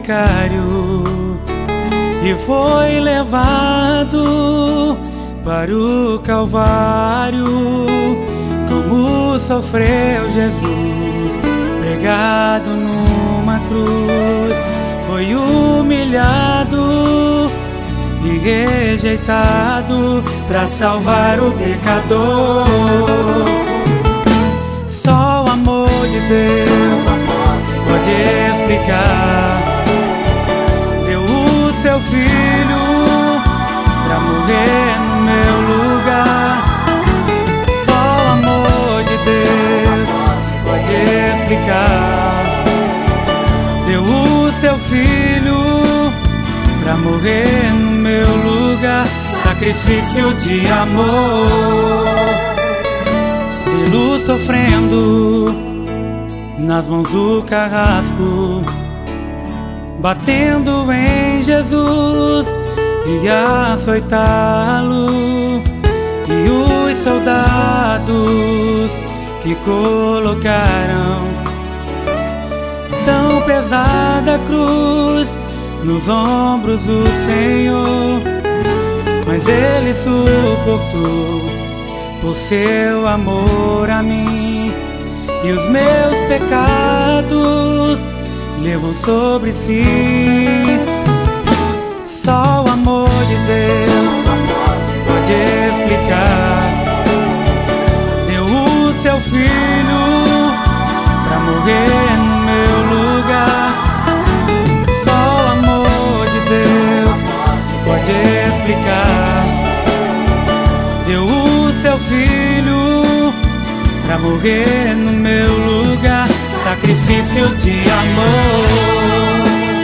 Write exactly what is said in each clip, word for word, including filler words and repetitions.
precário e foi levado para o Calvário. Como sofreu Jesus, pregado numa cruz, foi humilhado e rejeitado para salvar o pecador. Só o amor de Deus pode explicar. Deu o seu filho pra morrer no meu lugar. Só o amor de Deus pode explicar. Deu o seu filho pra morrer no meu lugar. Sacrifício de amor. Vê-lo sofrendo nas mãos do carrasco, batendo em Jesus e açoitá-lo. E os soldados que colocaram tão pesada cruz nos ombros do Senhor, mas Ele suportou por seu amor a mim. E os meus pecados levou sobre si. Só o amor de Deus pode explicar. Deu o seu filho pra morrer no meu lugar. Só o amor de Deus pode explicar. Deu o seu filho pra morrer no meu lugar. Sacrifício de amor.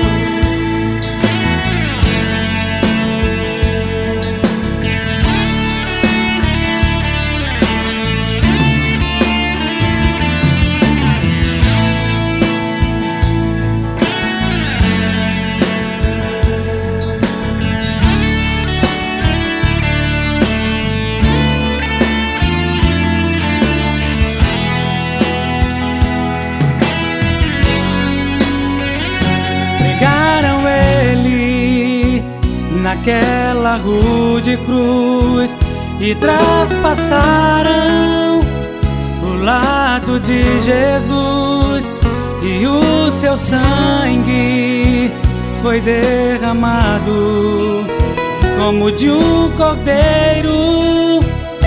Naquela rude cruz e traspassaram o lado de Jesus, e o seu sangue foi derramado como de um cordeiro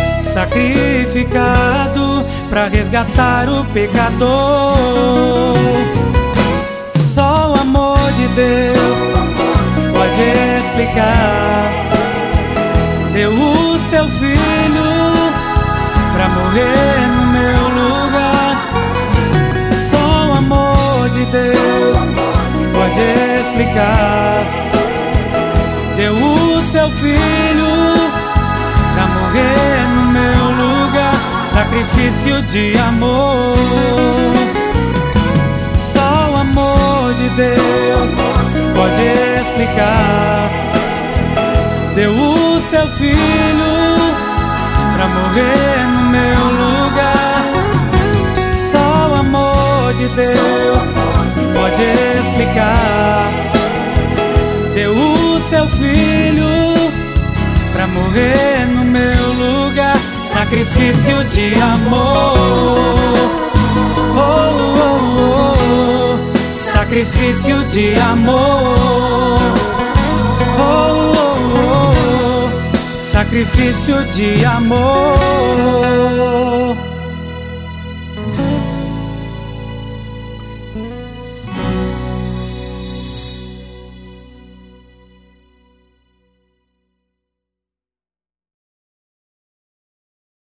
sacrificado para resgatar o pecador. Só o amor de Deus pode explicar. Deu o seu filho pra morrer no meu lugar. Só o amor de Deus pode explicar. Deu o seu filho pra morrer no meu lugar. Sacrifício de amor. Só o amor de Deus pode explicar. Deu o seu filho pra morrer no meu lugar. Só o amor de Deus pode explicar. Deu o seu filho pra morrer no meu lugar. Sacrifício de amor. Oh, oh, oh, oh. Sacrifício de amor. Oh, oh, oh. Sacrifício de amor.